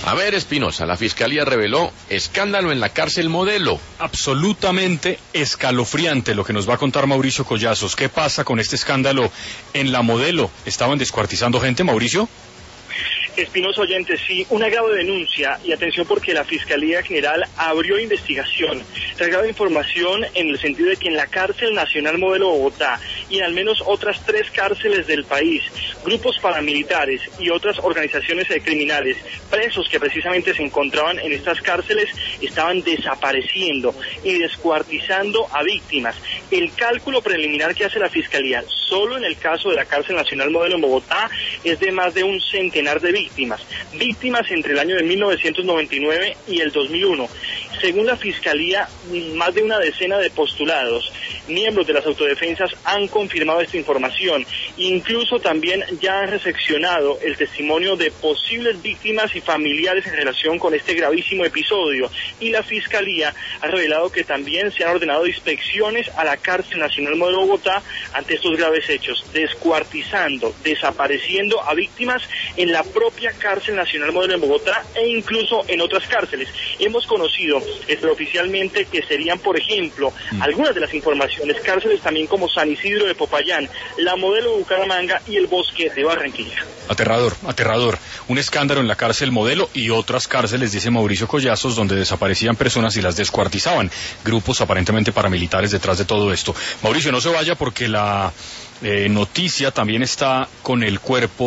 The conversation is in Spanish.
A ver, Espinosa, la Fiscalía reveló escándalo en la cárcel Modelo. Absolutamente escalofriante lo que nos va a contar Mauricio Collazos. ¿Qué pasa con este escándalo en la Modelo? ¿Estaban descuartizando gente, Mauricio? Espinosa, oyente, sí, una grave denuncia, y atención porque la Fiscalía General abrió investigación, grave información en el sentido de que en la cárcel Nacional Modelo Bogotá y en al menos otras 3 cárceles del país, grupos paramilitares y otras organizaciones criminales, presos que precisamente se encontraban en estas cárceles, estaban desapareciendo y descuartizando a víctimas. El cálculo preliminar que hace la Fiscalía, solo en el caso de la cárcel Nacional Modelo en Bogotá, es de más de un centenar de víctimas entre el año de 1999 y el 2001. Según la Fiscalía, más de una decena de postulados, miembros de las autodefensas, han confirmado esta información. Incluso también ya han recepcionado el testimonio de posibles víctimas y familiares en relación con este gravísimo episodio. Y la Fiscalía ha revelado que también se han ordenado inspecciones a la cárcel Nacional Modelo Bogotá ante estos graves hechos, descuartizando, desapareciendo a víctimas en la propia cárcel Nacional Modelo en Bogotá e incluso en otras cárceles. Hemos conocido extraoficialmente que serían, por ejemplo, algunas de las informaciones, cárceles también como San Isidro de Popayán, la Modelo de Bucaramanga y el Bosque de Barranquilla. Aterrador, aterrador. Un escándalo en la cárcel Modelo y otras cárceles, dice Mauricio Collazos, donde desaparecían personas y las descuartizaban. Grupos aparentemente paramilitares detrás de todo esto. Mauricio, no se vaya porque la noticia también está con el cuerpo